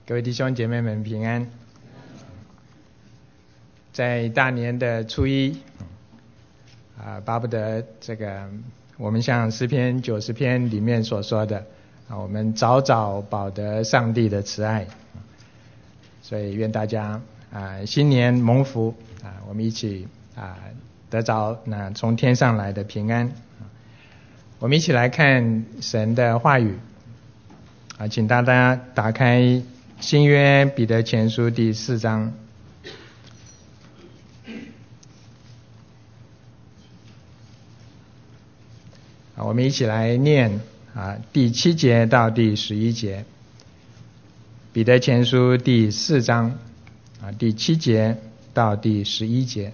各位弟兄姐妹们平安。在大年的初一巴不得我们像诗篇90篇里面所说的我们早早饱得上帝的慈爱。所以愿大家新年蒙福我们一起得着从天上来的平安。我们一起来看神的话语请大家打开新约彼得前书第4章。我们一起来念第7节到第11节。彼得前书第4章第7节到第11节。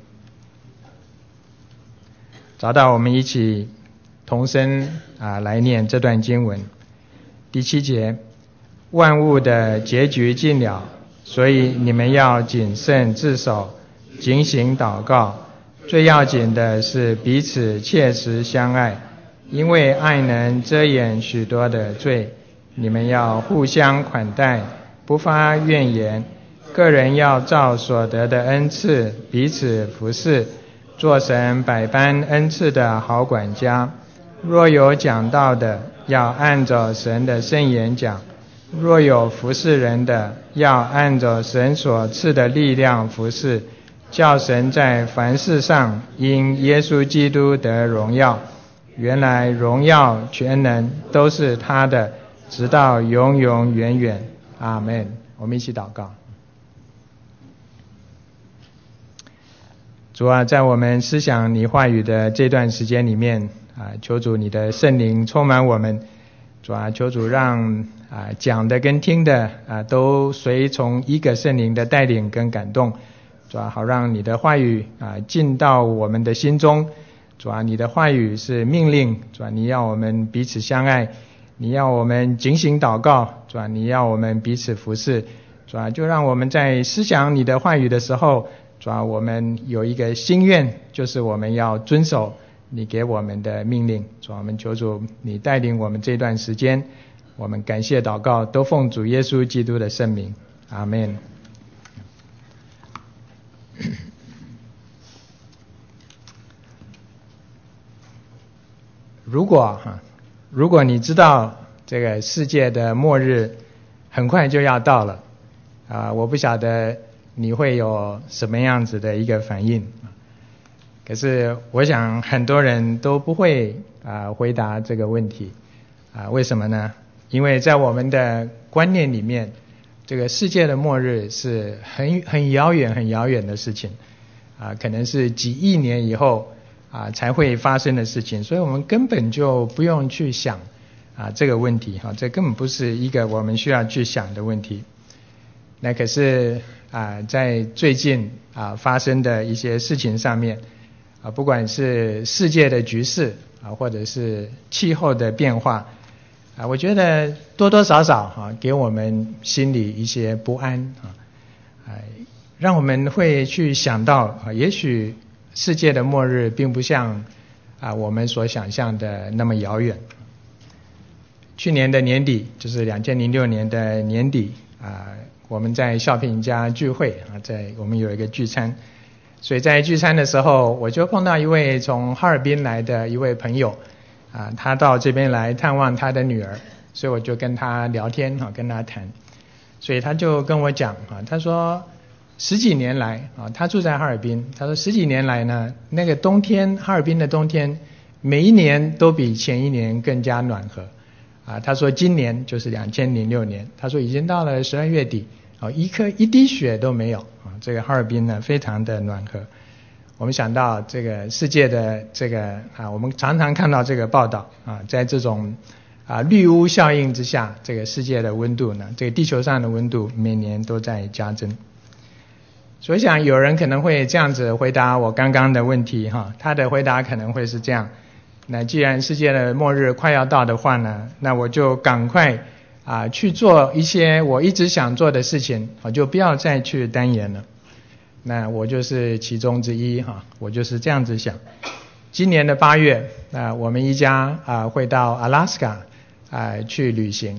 找到我们一起同声来念这段经文。第7节，万物的结局尽了，所以你们要谨慎自守，警醒祷告。最要紧的是彼此切实相爱，因为爱能遮掩许多的罪。你们要互相款待，不发怨言。个人要照所得的恩赐彼此服侍，做神百般恩赐的好管家。若有讲道的，要按着神的圣言讲；若有服侍人的，要按着神所赐的力量服侍，叫神在凡事上因耶稣基督得荣耀。原来荣耀全能都是他的，直到永永远远。阿们。我们一起祷告。主啊，在我们思想你话语的这段时间里面求主你的圣灵充满我们。主啊，求主让讲的跟听的都随从一个圣灵的带领跟感动。主啊，好让你的话语进到我们的心中。主啊，你的话语是命令。主啊，你要我们彼此相爱，你要我们警醒祷告。主啊，你要我们彼此服侍。主啊，就让我们在思想你的话语的时候，主啊，我们有一个心愿，就是我们要遵守你给我们的命令。主啊，我们求主你带领我们这段时间。我们感谢祷告都奉主耶稣基督的圣名。阿们。如果你知道这个世界的末日很快就要到了我不晓得你会有什么样子的一个反应。可是我想很多人都不会回答这个问题为什么呢？因为在我们的观念里面，这个世界的末日是很遥远的事情可能是几亿年以后才会发生的事情，所以我们根本就不用去想这个问题这根本不是一个我们需要去想的问题。那可是在最近发生的一些事情上面不管是世界的局势或者是气候的变化我觉得多多少少给我们心里一些不安让我们会去想到也许世界的末日并不像我们所想象的那么遥远。去年的年底，就是2006年的年底我们在孝平家聚会我们有一个聚餐，所以在聚餐的时候我就碰到一位从哈尔滨来的一位朋友他到这边来探望他的女儿，所以我就跟他聊天跟他谈。所以他就跟我讲他说十几年来他住在哈尔滨，他说十几年来呢，那个冬天哈尔滨的冬天每一年都比前一年更加暖和他说今年就是2006年，他说已经到了12月底一滴雪都没有这个哈尔滨呢非常的暖和。我们想到这个世界的这个我们常常看到这个报道在这种绿屋效应之下，这个世界的温度呢，这个地球上的温度每年都在加增。所以想有人可能会这样子回答我刚刚的问题他的回答可能会是这样：那既然世界的末日快要到的话呢，那我就赶快去做一些我一直想做的事情，我就不要再去单言了。那我就是其中之一我就是这样子想。今年的8月我们一家会到阿拉斯加去旅行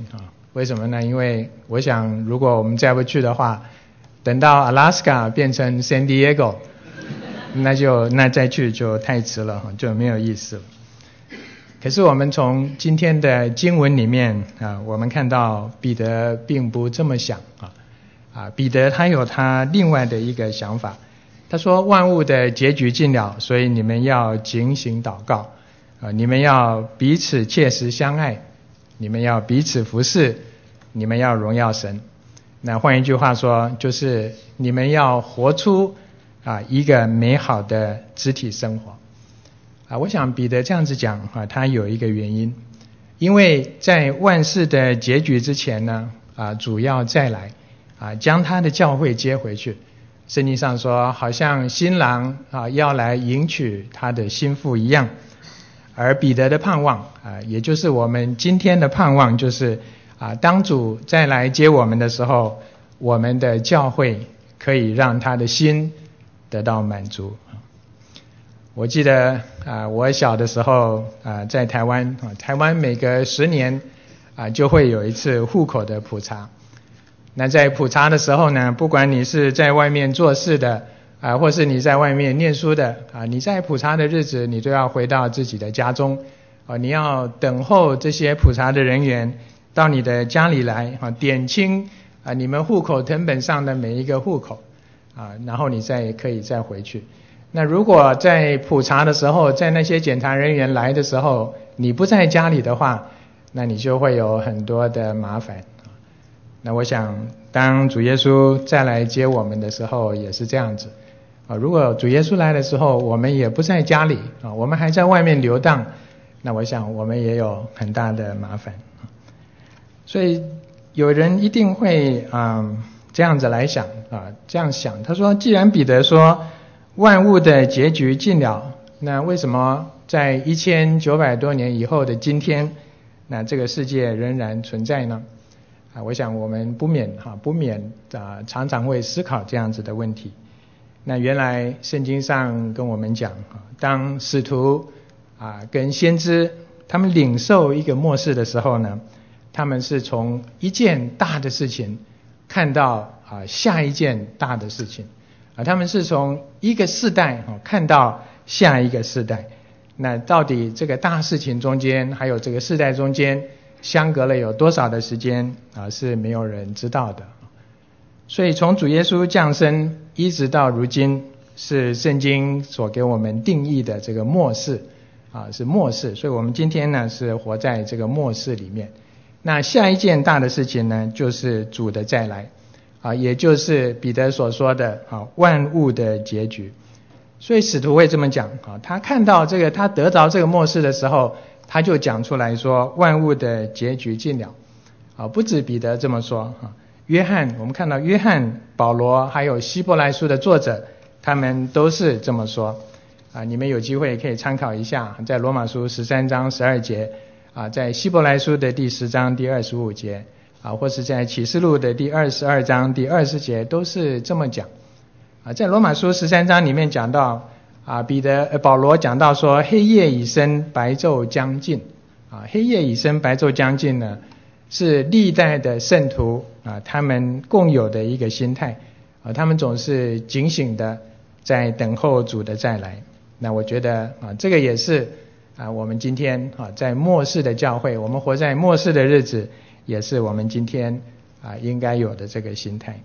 为什么呢？因为我想如果我们再不去的话，等到 Alaska 变成 San Diego， 那再去就太迟了，就没有意思了。可是我们从今天的经文里面我们看到彼得并不这么想彼得他有他另外的一个想法。他说万物的结局尽了，所以你们要警醒祷告你们要彼此切实相爱，你们要彼此服侍，你们要荣耀神。那换一句话说，就是你们要活出一个美好的肢体生活我想彼得这样子讲他有一个原因，因为在万事的结局之前呢主要再来将他的教会接回去。圣经上说好像新郎要来迎娶他的新妇一样，而彼得的盼望也就是我们今天的盼望，就是当主再来接我们的时候，我们的教会可以让他的心得到满足。我记得我小的时候在台湾每隔10年就会有一次户口的普查。那在普查的时候呢，不管你是在外面做事的或是你在外面念书的你在普查的日子你都要回到自己的家中你要等候这些普查的人员到你的家里来点清你们户口誊本上的每一个户口然后你可以再回去。那如果在普查的时候，在那些检查人员来的时候你不在家里的话，那你就会有很多的麻烦。那我想当主耶稣再来接我们的时候也是这样子如果主耶稣来的时候我们也不在家里我们还在外面流荡，那我想我们也有很大的麻烦。所以有人一定会这样子来想这样想，他说既然彼得说万物的结局尽了，那为什么在1900多年以后的今天，那这个世界仍然存在呢？我想我们不免常常会思考这样子的问题。那原来圣经上跟我们讲当使徒跟先知他们领受一个末世的时候呢，他们是从一件大的事情看到下一件大的事情他们是从一个世代看到下一个世代。那到底这个大事情中间还有这个世代中间相隔了有多少的时间是没有人知道的。所以从主耶稣降生一直到如今，是圣经所给我们定义的这个末世是末世。所以我们今天呢是活在这个末世里面。那下一件大的事情呢，就是主的再来也就是彼得所说的万物的结局。所以使徒会这么讲他看到这个，他得着这个末世的时候，他就讲出来说万物的结局尽了不止彼得这么说约翰，我们看到约翰、保罗还有希伯来书的作者，他们都是这么说你们有机会可以参考一下，在罗马书13章12节在希伯来书的第10章第25节或是在启示录的第22章第20节都是这么讲在罗马书13章里面讲到保罗讲到说黑夜已深，白昼将近黑夜已深，白昼将近呢，是历代的圣徒他们共有的一个心态他们总是警醒的在等候主的再来。那我觉得这个也是我们今天在末世的教会，我们活在末世的日子，也是我们今天应该有的这个心态。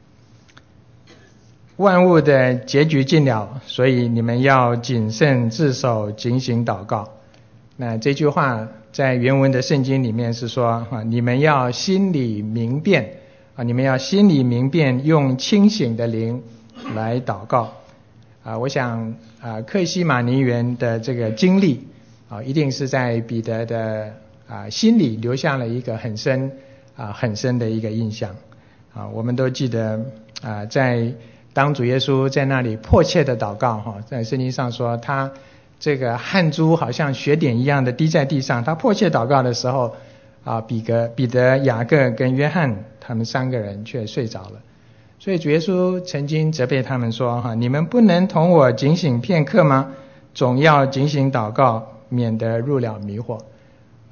万物的结局尽了，所以你们要谨慎自守，警醒祷告。那这句话在原文的圣经里面是说你们要心里明辨你们要心里明辨，用清醒的灵来祷告我想客西马尼园的这个经历一定是在彼得的心里留下了一个很深的一个印象我们都记得在当主耶稣在那里迫切的祷告在圣经上说他这个汗珠好像血点一样的滴在地上，他迫切祷告的时候彼得、雅各跟约翰他们3个人却睡着了。所以主耶稣曾经责备他们说你们不能同我警醒片刻吗？总要警醒祷告，免得入了迷惑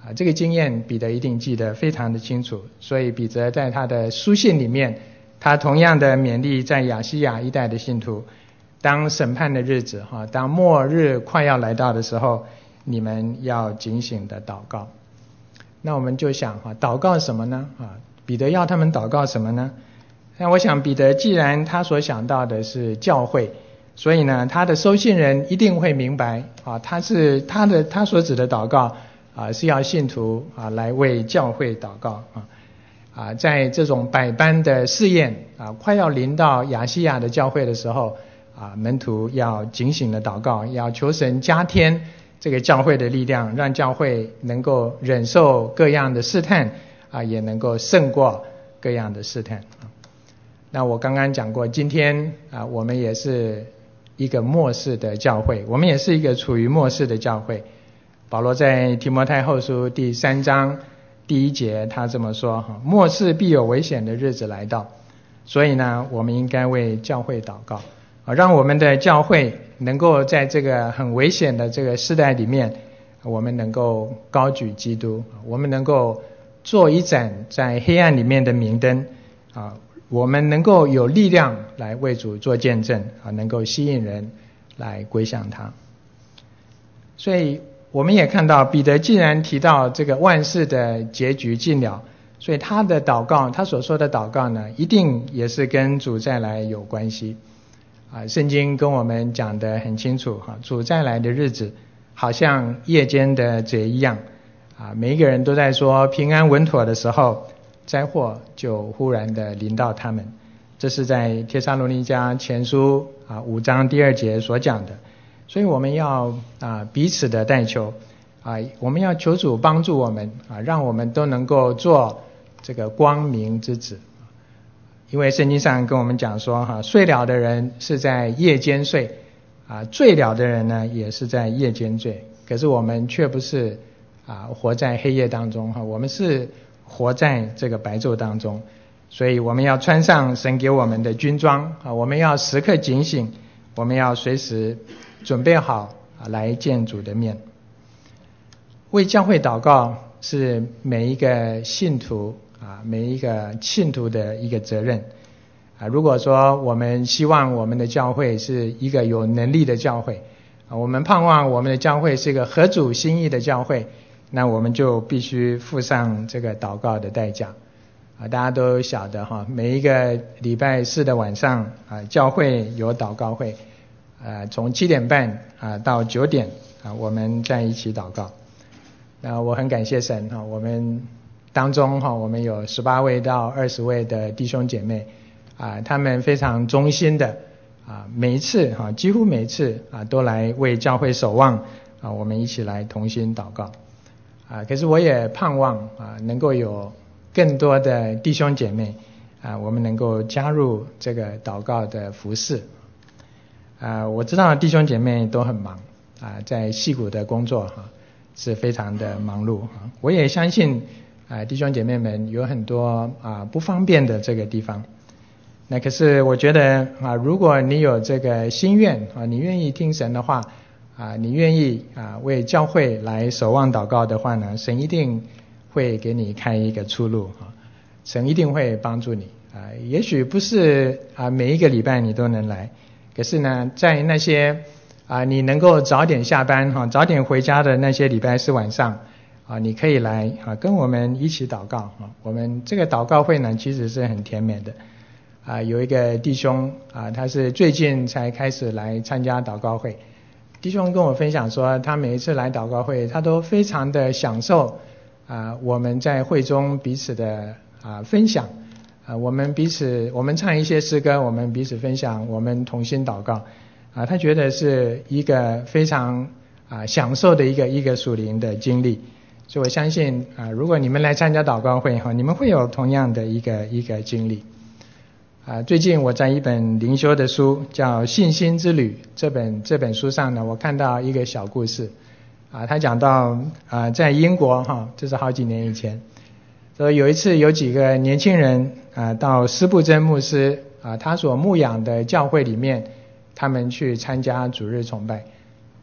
这个经验彼得一定记得非常的清楚，所以彼得在他的书信里面，他同样的勉励在亚细亚一带的信徒，当审判的日子当末日快要来到的时候，你们要警醒的祷告。那我们就想祷告什么呢？彼得要他们祷告什么呢？那我想彼得既然他所想到的是教会，所以呢他的收信人一定会明白他所指的祷告是要信徒来为教会祷告在这种百般的试验快要临到亚细亚的教会的时候门徒要警醒的祷告，要求神加添这个教会的力量，让教会能够忍受各样的试探也能够胜过各样的试探。那我刚刚讲过，今天我们也是一个末世的教会，我们也是一个处于末世的教会。保罗在提摩太后书第3章第1节他这么说末世必有危险的日子来到，所以呢我们应该为教会祷告让我们的教会能够在这个很危险的这个时代里面，我们能够高举基督，我们能够做一盏在黑暗里面的明灯我们能够有力量来为主做见证能够吸引人来归向他。所以我们也看到彼得既然提到这个万事的结局近了，所以他的祷告，他所说的祷告呢，一定也是跟主再来有关系圣经跟我们讲得很清楚主再来的日子好像夜间的贼一样每一个人都在说平安稳妥的时候，灾祸就忽然的临到他们。这是在帖撒罗尼迦前书5章第2节所讲的。所以我们要彼此的代求我们要求主帮助我们让我们都能够做这个光明之子。因为圣经上跟我们讲说睡了的人是在夜间睡醉了的人呢也是在夜间醉。可是我们却不是活在黑夜当中我们是活在这个白昼当中。所以我们要穿上神给我们的军装我们要时刻警醒，我们要随时准备好来见主的面。为教会祷告是每一个信徒每一个信徒的一个责任如果说我们希望我们的教会是一个有能力的教会我们盼望我们的教会是一个合主心意的教会，那我们就必须付上这个祷告的代价大家都晓得每一个礼拜4的晚上教会有祷告会从7点半到9点我们在一起祷告。那我很感谢神我们当中我们有18位到20位的弟兄姐妹他们非常忠心的每一次几乎每一次都来为教会守望我们一起来同心祷告可是我也盼望能够有更多的弟兄姐妹我们能够加入这个祷告的服事我知道弟兄姐妹都很忙在矽谷的工作是非常的忙碌我也相信弟兄姐妹们有很多不方便的这个地方。那可是我觉得如果你有这个心愿你愿意听神的话你愿意为教会来守望祷告的话呢，神一定会给你开一个出路神一定会帮助你也许不是每一个礼拜你都能来，可是呢在那些你能够早点下班早点回家的那些礼拜4晚上你可以来跟我们一起祷告我们这个祷告会呢其实是很甜美的有一个弟兄他是最近才开始来参加祷告会。弟兄跟我分享说他每一次来祷告会他都非常的享受我们在会中彼此的分享我们唱一些诗歌，我们彼此分享，我们同心祷告他觉得是一个非常享受的一个属灵的经历。所以我相信如果你们来参加祷告会你们会有同样的一个经历最近我在一本灵修的书叫《信心之旅》这本书上呢，我看到一个小故事他讲到在英国这是好几年以前，说有一次有几个年轻人到施布真牧师他所牧养的教会里面，他们去参加主日崇拜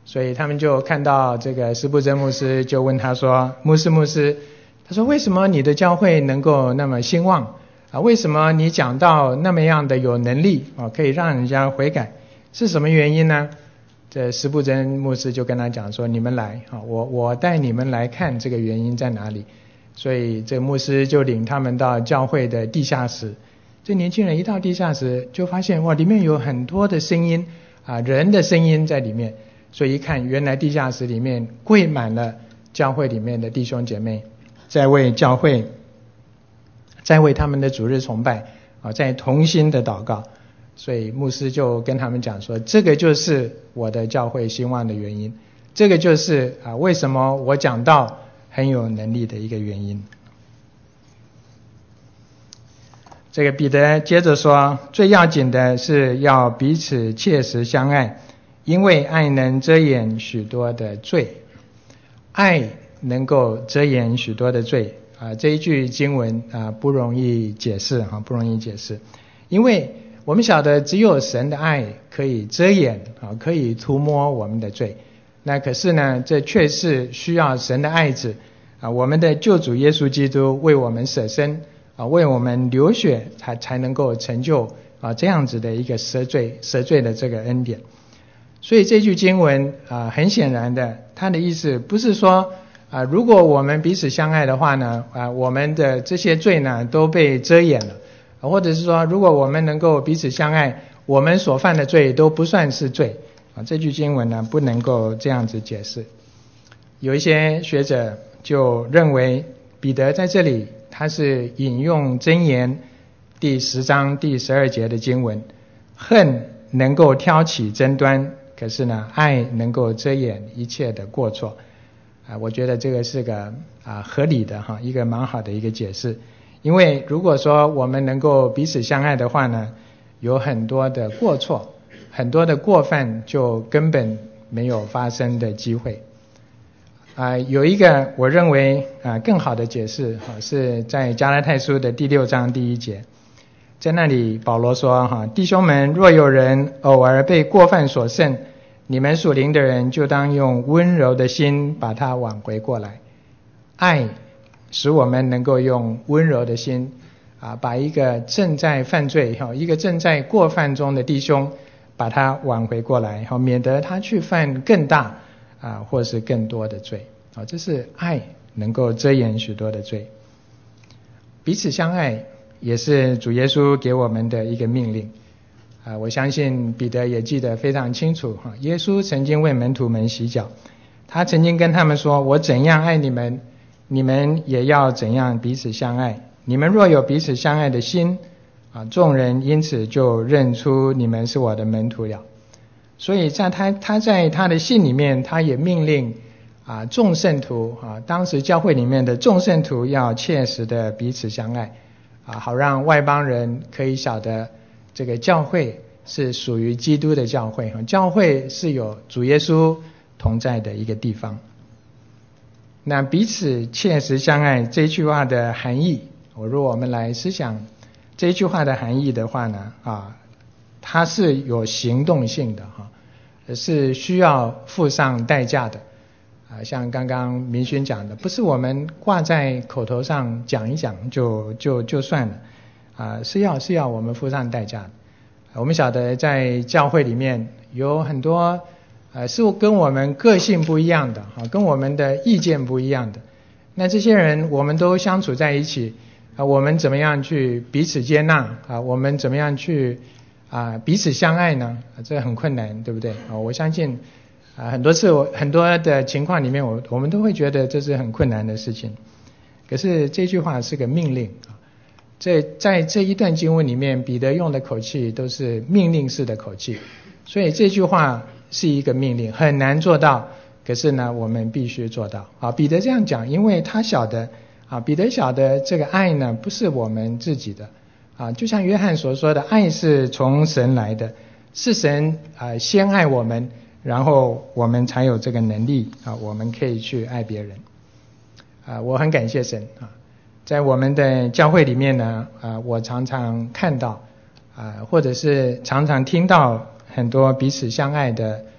所以他们就看到这个施布真牧师，就问他说：牧师，他说为什么你的教会能够那么兴旺啊？为什么你讲道那么样的有能力啊，可以让人家悔改？是什么原因呢？这施布真牧师就跟他讲说：你们来啊，我带你们来看这个原因在哪里。所以这牧师就领他们到教会的地下室。这年轻人一到地下室就发现，哇，里面有很多的声音啊，人的声音在里面。所以一看，原来地下室里面跪满了教会里面的弟兄姐妹，在为教会，在为他们的主日崇拜啊，在同心的祷告。所以牧师就跟他们讲说，这个就是我的教会兴旺的原因，这个就是为什么我讲道很有能力的一个原因。这个彼得接着说，最要紧的是要彼此切实相爱，因为爱能遮掩许多的罪。爱能够遮掩许多的罪这一句经文不容易解释不容易解释。因为我们晓得只有神的爱可以遮掩可以涂抹我们的罪。那可是呢，这却是需要神的爱子我们的救主耶稣基督为我们舍身为我们流血才能够成就这样子的一个赦罪的这个恩典。所以这句经文很显然的，它的意思不是说如果我们彼此相爱的话呢我们的这些罪呢都被遮掩了，或者是说如果我们能够彼此相爱，我们所犯的罪都不算是罪这句经文呢不能够这样子解释。有一些学者就认为彼得在这里他是引用箴言第10章第12节的经文，恨能够挑起争端，可是呢爱能够遮掩一切的过错我觉得这个是个合理的一个蛮好的一个解释。因为如果说我们能够彼此相爱的话呢，有很多的过错，很多的过犯就根本没有发生的机会有一个我认为更好的解释是在加拉太书的第6章第1节，在那里保罗说弟兄们，若有人偶尔被过犯所胜，你们属灵的人就当用温柔的心把他挽回过来。爱使我们能够用温柔的心把一个正在犯罪一个正在过犯中的弟兄把他挽回过来免得他去犯更大或是更多的罪这是爱能够遮掩许多的罪。彼此相爱也是主耶稣给我们的一个命令我相信彼得也记得非常清楚耶稣曾经为门徒们洗脚，他曾经跟他们说，我怎样爱你们，你们也要怎样彼此相爱。你们若有彼此相爱的心众人因此就认出你们是我的门徒了。所以在他在他的信里面，他也命令众圣徒当时教会里面的众圣徒要切实的彼此相爱好让外邦人可以晓得这个教会是属于基督的教会教会是有主耶稣同在的一个地方。那彼此切实相爱这句话的含义，如果我们来思想这句话的含义的话呢它是有行动性的是需要付上代价的像刚刚明勋讲的，不是我们挂在口头上讲一讲就算了是要我们付上代价的我们晓得在教会里面有很多是跟我们个性不一样的跟我们的意见不一样的，那这些人我们都相处在一起我们怎么样去彼此接纳我们怎么样去彼此相爱呢这很困难，对不对我相信很多次很多的情况里面我们都会觉得这是很困难的事情。可是这句话是个命令在这一段经文里面，彼得用的口气都是命令式的口气，所以这句话是一个命令，很难做到，可是呢我们必须做到彼得这样讲，因为他晓得彼得晓得这个爱呢不是我们自己的就像约翰所说的，爱是从神来的，是神先爱我们，然后我们才有这个能力我们可以去爱别人我很感谢神在我们的教会里面呢我常常看到或者是常常听到很多彼此相爱的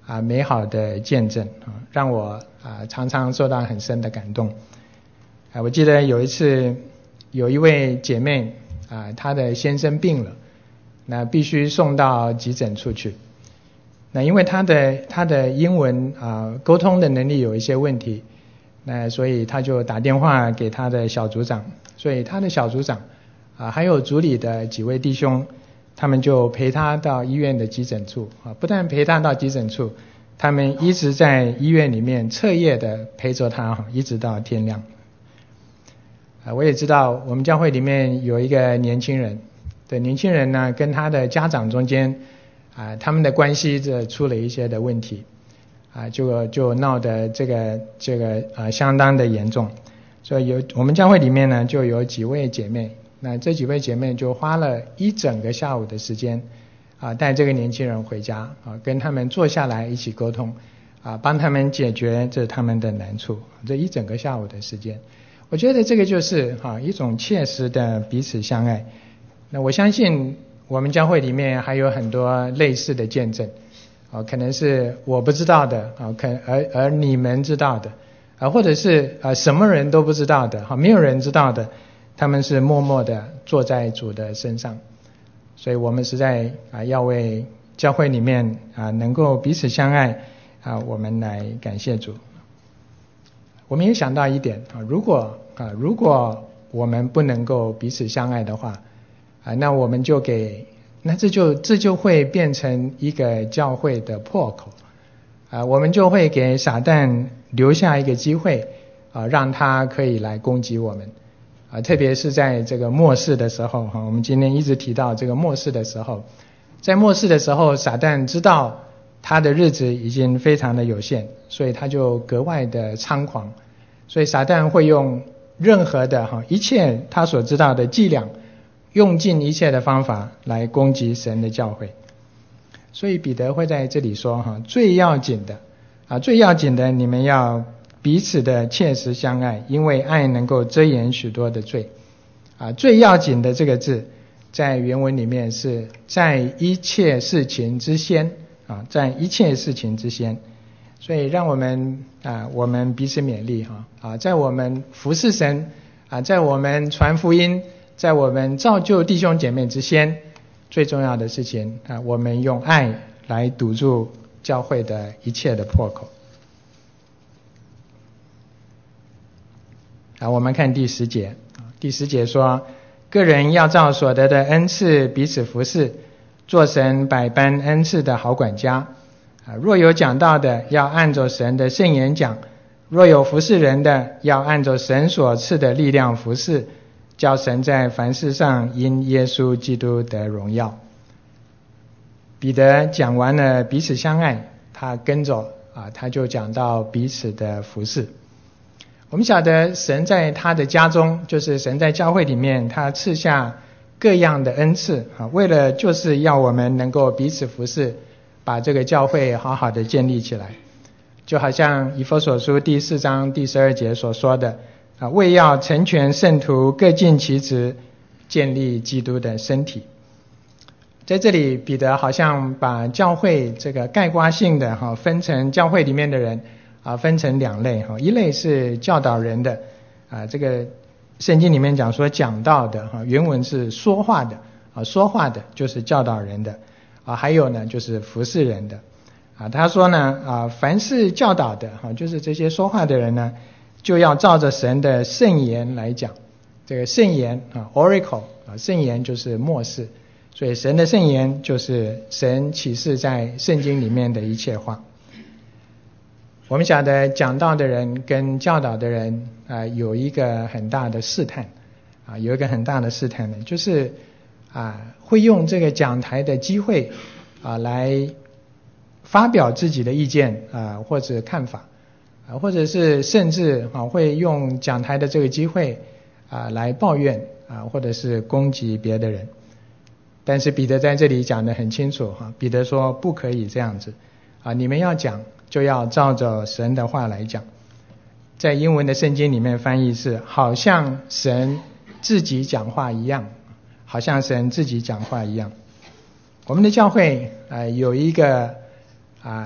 美好的见证让我常常受到很深的感动。我记得有一次有一位姐妹她的先生病了，那必须送到急诊处去。那因为她的英文沟通的能力有一些问题，那所以她就打电话给她的小组长，所以她的小组长还有组里的几位弟兄，他们就陪她到医院的急诊处不但陪她到急诊处，他们一直在医院里面彻夜的陪着她一直到天亮。我也知道我们教会里面有一个年轻人，对，年轻人呢跟他的家长中间他们的关系出了一些的问题就闹得这个相当的严重。所以我们教会里面呢就有几位姐妹，那这几位姐妹就花了一整个下午的时间带这个年轻人回家跟他们坐下来一起沟通帮他们解决他们的难处，这一整个下午的时间。我觉得这个就是一种切实的彼此相爱。那我相信我们教会里面还有很多类似的见证可能是我不知道的而你们知道的或者是什么人都不知道的没有人知道的，他们是默默的坐在主的身上。所以我们实在要为教会里面能够彼此相爱我们来感谢主。我们也想到一点如果我们不能够彼此相爱的话那我们就这就会变成一个教会的破口我们就会给撒旦留下一个机会让他可以来攻击我们特别是在这个末世的时候我们今天一直提到这个末世的时候，在末世的时候撒旦知道他的日子已经非常的有限，所以他就格外的猖狂。所以撒旦会用任何的一切他所知道的伎俩，用尽一切的方法来攻击神的教会。所以彼得会在这里说最要紧的你们要彼此的切实相爱，因为爱能够遮掩许多的罪最要紧的这个字在原文里面是在一切事情之先在一切事情之先。所以让我们彼此勉励在我们服侍神在我们传福音，在我们造就弟兄姐妹之先，最重要的事情我们用爱来堵住教会的一切的破口。我们看第10节，第10节说，个人要照所得的恩赐彼此服侍，做神百般恩赐的好管家。若有讲道的，要按着神的圣言讲；若有服侍人的，要按着神所赐的力量服侍，叫神在凡事上因耶稣基督得荣耀。彼得讲完了彼此相爱，他跟着他就讲到彼此的服侍。我们晓得神在他的家中，就是神在教会里面，他赐下各样的恩赐为了就是要我们能够彼此服侍，把这个教会好好的建立起来。就好像以弗所书第4章第12节所说的为要成全圣徒，各尽其职，建立基督的身体。在这里彼得好像把教会这个概括性的分成教会里面的人分成2类一类是教导人的这个圣经里面讲说讲道的原文是说话的说话的就是教导人的还有呢就是服侍人的他说呢凡是教导的就是这些说话的人呢，就要照着神的圣言来讲。这个圣言oracle 圣言就是默示，所以神的圣言就是神启示在圣经里面的一切话。我们晓得讲道的人跟教导的人有一个很大的试探有一个很大的试探呢，就是会用这个讲台的机会来发表自己的意见或者看法或者是甚至会用讲台的这个机会来抱怨或者是攻击别的人。但是彼得在这里讲得很清楚彼得说不可以这样子你们要讲就要照着神的话来讲。在英文的圣经里面翻译是好像神自己讲话一样，好像神自己讲话一样。我们的教会有一个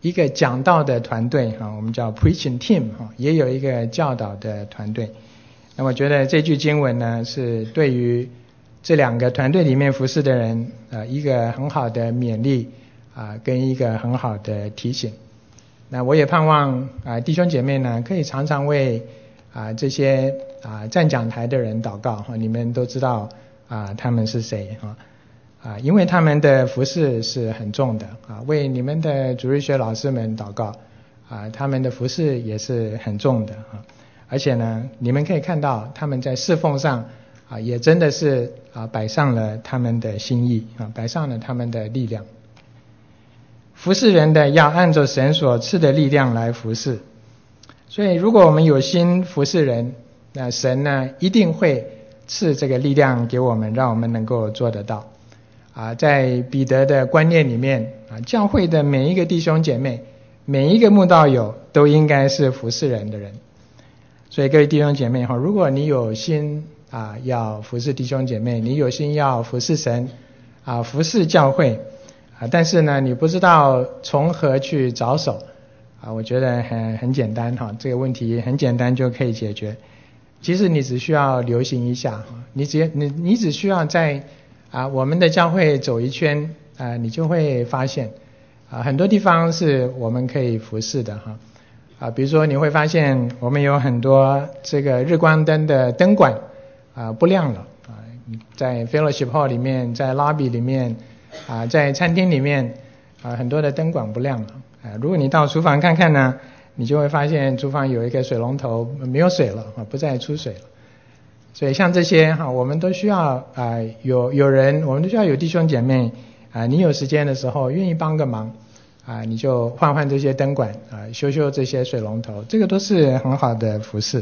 一个讲道的团队我们叫 preaching team 也有一个教导的团队。那我觉得这句经文呢，是对于这两个团队里面服侍的人一个很好的勉励跟一个很好的提醒。那我也盼望弟兄姐妹呢，可以常常为这些站讲台的人祷告你们都知道他们是谁因为他们的服事是很重的为你们的主日学老师们祷告他们的服事也是很重的而且呢，你们可以看到他们在侍奉上也真的是摆上了他们的心意摆上了他们的力量。服侍人的要按照神所赐的力量来服侍，所以如果我们有心服侍人，那神呢一定会赐这个力量给我们，让我们能够做得到在彼得的观念里面教会的每一个弟兄姐妹，每一个慕道友都应该是服侍人的人。所以各位弟兄姐妹如果你有心要服侍弟兄姐妹，你有心要服侍神服侍教会但是呢你不知道从何去着手我觉得很简单这个问题很简单就可以解决。其实你只需要留心一下你只需要在我们的教会走一圈你就会发现很多地方是我们可以服侍的比如说你会发现我们有很多这个日光灯的灯管不亮了在 fellowship hall 里面，在 lobby 里面在餐厅里面很多的灯管不亮了如果你到厨房看看呢，你就会发现厨房有一个水龙头没有水了不再出水了。所以像这些我们都需要有人，我们都需要有弟兄姐妹你有时间的时候愿意帮个忙你就换这些灯管修这些水龙头，这个都是很好的服事。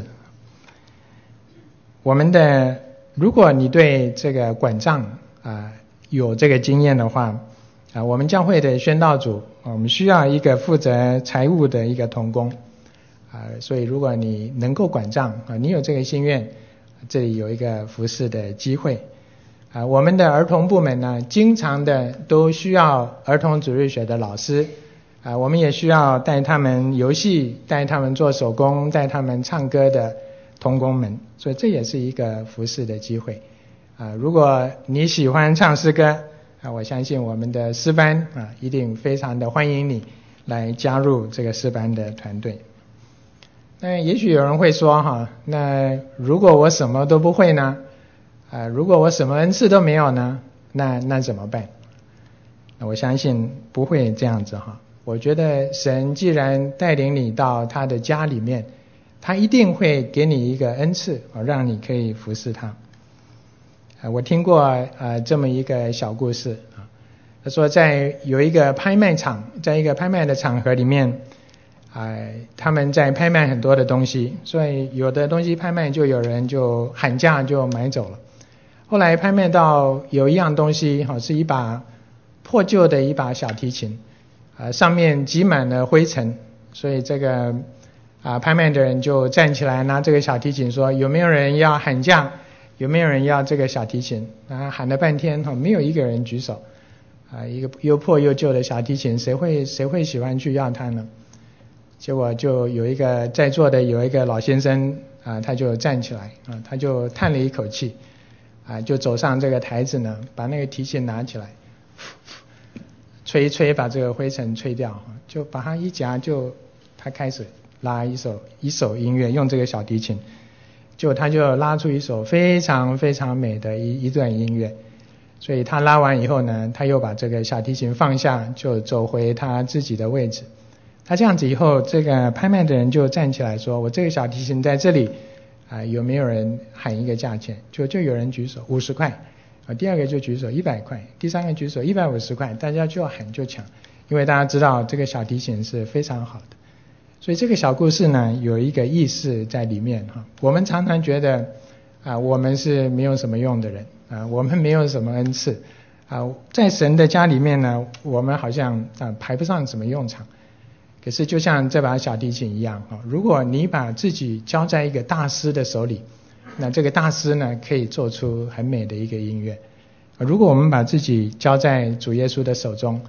如果你对这个管账有这个经验的话我们教会的宣道组我们需要一个负责财务的一个同工所以如果你能够管账你有这个心愿，这里有一个服事的机会我们的儿童部门呢，经常的都需要儿童主日学的老师我们也需要带他们游戏，带他们做手工，带他们唱歌的同工们，所以这也是一个服事的机会如果你喜欢唱诗歌我相信我们的诗班一定非常的欢迎你来加入这个诗班的团队。那也许有人会说那如果我什么都不会呢如果我什么恩赐都没有呢，那怎么办？那我相信不会这样子我觉得神既然带领你到他的家里面，他一定会给你一个恩赐让你可以服侍他我听过这么一个小故事他说在有一个拍卖场，在一个拍卖的场合里面他们在拍卖很多的东西，所以有的东西拍卖就有人就喊价就买走了。后来拍卖到有一样东西是一把破旧的一把小提琴上面积满了灰尘，所以这个拍卖的人就站起来拿这个小提琴说有没有人要喊价，有没有人要这个小提琴喊了半天没有一个人举手一个又破又旧的小提琴谁会喜欢去要它呢？结果就有一个在座的有一个老先生他就站起来他就叹了一口气就走上这个台子呢，把那个提琴拿起来吹一吹，把这个灰尘吹掉就把它一夹，就他开始拉一首音乐，用这个小提琴他就拉出一首非常非常美的一段音乐。所以他拉完以后呢，他又把这个小提琴放下，就走回他自己的位置。他这样子以后，这个拍卖的人就站起来说我这个小提琴在这里有没有人喊一个价钱？就有人举手50块第二个就举手100块，第三个举手150块，大家就喊就抢，因为大家知道这个小提琴是非常好的。所以这个小故事呢，有一个意思在里面我们常常觉得我们是没有什么用的人我们没有什么恩赐在神的家里面呢，我们好像排不上什么用场。可是就像这把小提琴一样如果你把自己交在一个大师的手里，那这个大师呢可以做出很美的一个音乐如果我们把自己交在主耶稣的手中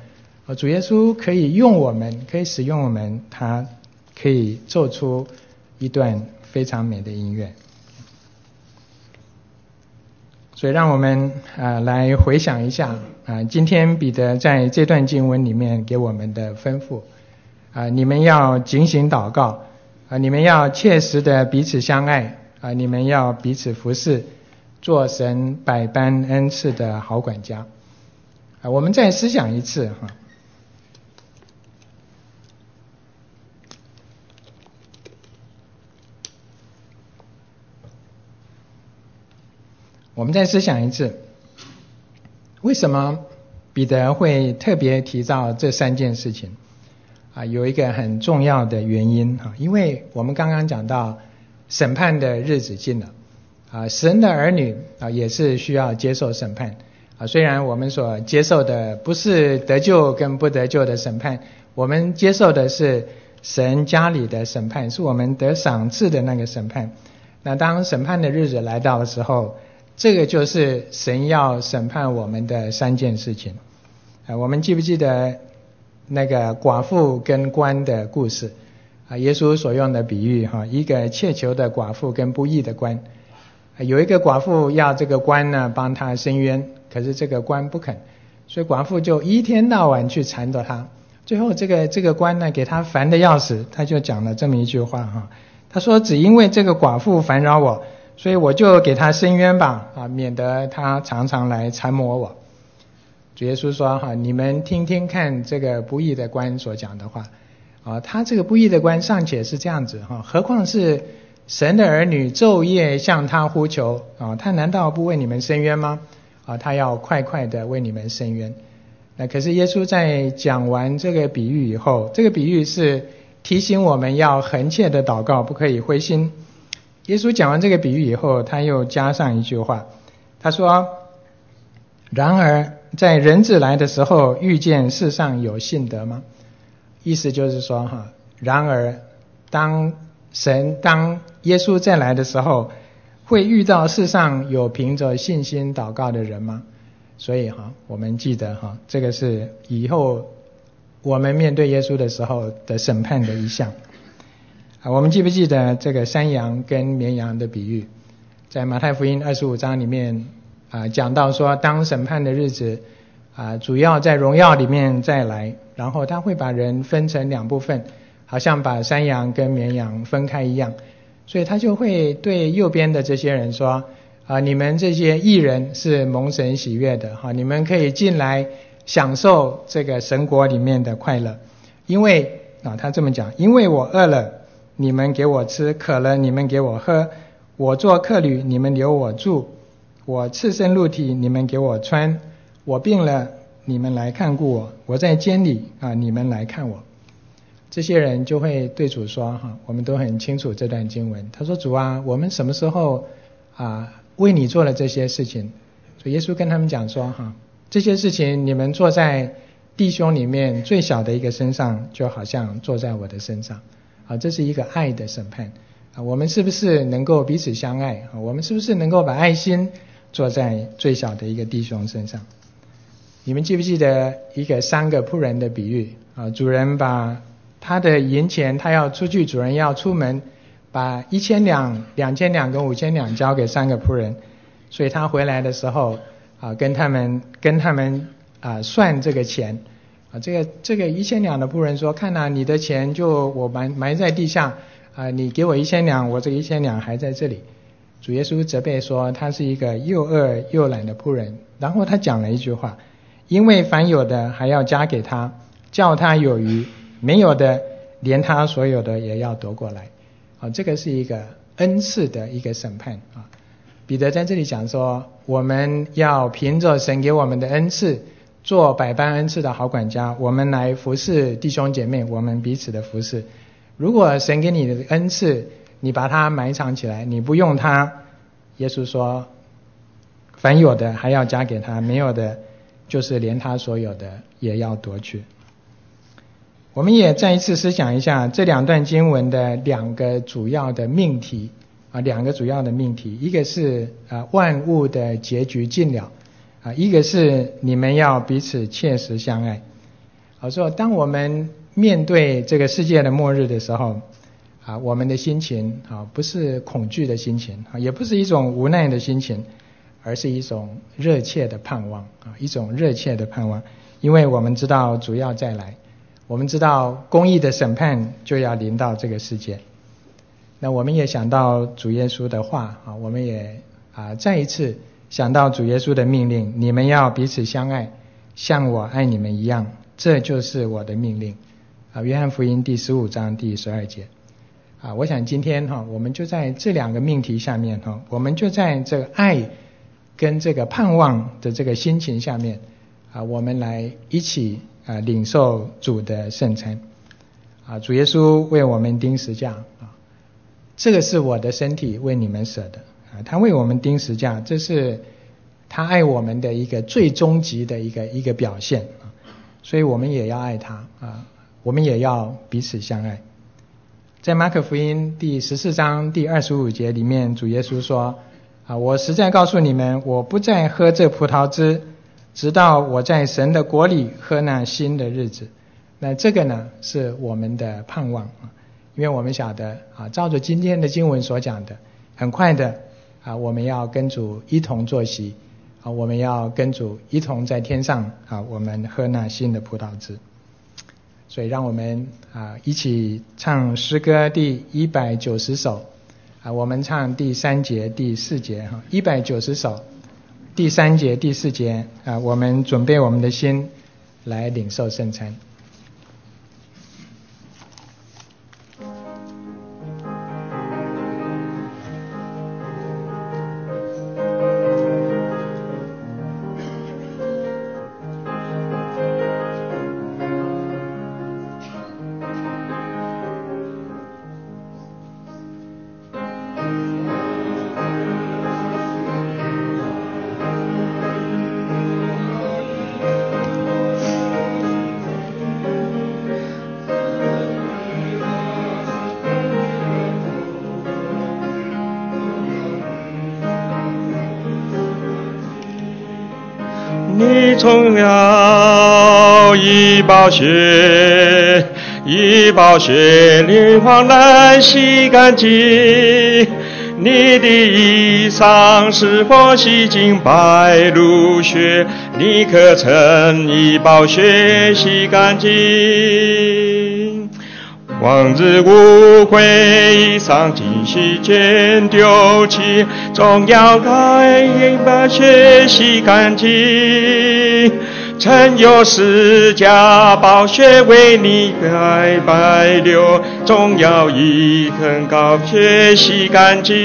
主耶稣可以用我们，可以使用我们，他可以奏出一段非常美的音乐。所以让我们来回想一下今天彼得在这段经文里面给我们的吩咐你们要警醒祷告你们要切实的彼此相爱你们要彼此服侍，做神百般恩赐的好管家我们再思想一次我们再思想一次，为什么彼得会特别提到这3件事情有一个很重要的原因因为我们刚刚讲到审判的日子近了神的儿女也是需要接受审判虽然我们所接受的不是得救跟不得救的审判，我们接受的是神家里的审判，是我们得赏赐的那个审判。那当审判的日子来到的时候，这个就是神要审判我们的3件事情我们记不记得那个寡妇跟官的故事耶稣所用的比喻一个切求的寡妇跟不义的官有一个寡妇要这个官呢帮他伸冤，可是这个官不肯，所以寡妇就一天到晚去缠着他，最后这个官呢给他烦得要死，他就讲了这么一句话他说只因为这个寡妇烦扰我，所以我就给他伸冤吧免得他常常来缠磨我。主耶稣说你们听听看这个不义的官所讲的话他这个不义的官尚且是这样子何况是神的儿女昼夜向他呼求他难道不为你们伸冤吗他要快快的为你们伸冤。那可是耶稣在讲完这个比喻以后，这个比喻是提醒我们要恒切的祷告，不可以灰心。耶稣讲完这个比喻以后，他又加上一句话，他说然而在人子来的时候，遇见世上有信德吗？意思就是说然而当耶稣再来的时候，会遇到世上有凭着信心祷告的人吗？所以我们记得这个是以后我们面对耶稣的时候的审判的一项我们记不记得这个山羊跟绵羊的比喻，在马太福音25章里面讲到说，当审判的日子主要在荣耀里面再来，然后他会把人分成2部分，好像把山羊跟绵羊分开一样，所以他就会对右边的这些人说你们这些义人是蒙神喜悦的你们可以进来享受这个神国里面的快乐，因为他这么讲，因为我饿了你们给我吃，渴了你们给我喝，我做客旅你们留我住，我赤身露体你们给我穿，我病了你们来看顾我，我在监里你们来看我。这些人就会对主说我们都很清楚这段经文，他说主啊，我们什么时候为你做了这些事情？所以耶稣跟他们讲说这些事情你们做在弟兄里面最小的一个身上，就好像做在我的身上这是一个爱的审判我们是不是能够彼此相爱我们是不是能够把爱心做在最小的一个弟兄身上？你们记不记得一个3个仆人的比喻主人把他的银钱，他要出去，主人要出门，把1000两、2000两跟5000两交给3个仆人，所以他回来的时候跟他们算这个钱这个1000两的仆人说，看你的钱就我埋在地下你给我1000两，我这个1000两还在这里。主耶稣责备说他是一个又饿又懒的仆人，然后他讲了一句话，因为凡有的还要加给他，叫他有余，没有的连他所有的也要夺过来这个是一个恩赐的一个审判彼得在这里讲说，我们要凭着神给我们的恩赐，做百般恩赐的好管家，我们来服侍弟兄姐妹，我们彼此的服侍。如果神给你的恩赐你把它埋藏起来，你不用它，耶稣说凡有的还要加给他，没有的就是连他所有的也要夺去。我们也再一次思想一下这2段经文的2个主要的命题2个主要的命题，一个是万物的结局尽了一个是你们要彼此切实相爱说当我们面对这个世界的末日的时候，我们的心情不是恐惧的心情，也不是一种无奈的心情，而是一种热切的盼望，一种热切的盼望。因为我们知道主要再来，我们知道公义的审判就要临到这个世界。那我们也想到主耶稣的话，我们也再一次想到主耶稣的命令，你们要彼此相爱，像我爱你们一样，这就是我的命令。约翰福音第15章第12节。我想今天我们就在这两个命题下面，我们就在这个爱跟这个盼望的这个心情下面，我们来一起领受主的圣餐。主耶稣为我们钉十架，这个是我的身体为你们舍的。他为我们钉十架，这是他爱我们的一个最终极的一个表现。所以我们也要爱他，我们也要彼此相爱。在马可福音第14章第25节里面，主耶稣说，我实在告诉你们，我不再喝这葡萄汁，直到我在神的国里喝那新的日子。那这个呢，是我们的盼望。因为我们晓得照着今天的经文所讲的，很快的我们要跟主一同坐席，我们要跟主一同在天上我们喝那新的葡萄汁。所以让我们一起唱诗歌第190首，我们唱第3节第4节，190首第3节第4节，我们准备我们的心来领受圣餐。 你从了以宝血，以宝血令黄蓝洗干净，你的衣裳是否洗净白如雪？你可曾以宝血洗干净？王子无悔衣裳尽洗间丢弃，总要以宝血洗干净。曾有释迦宝血为你白流，总要以很高血洗干净。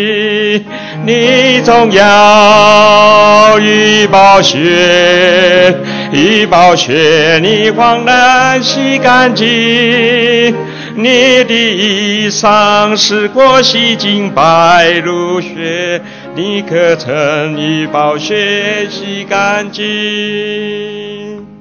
你总要以宝血，以宝血你黄蓝洗干净。你的衣裳是否洗净白如雪？你可曾以宝血洗干净？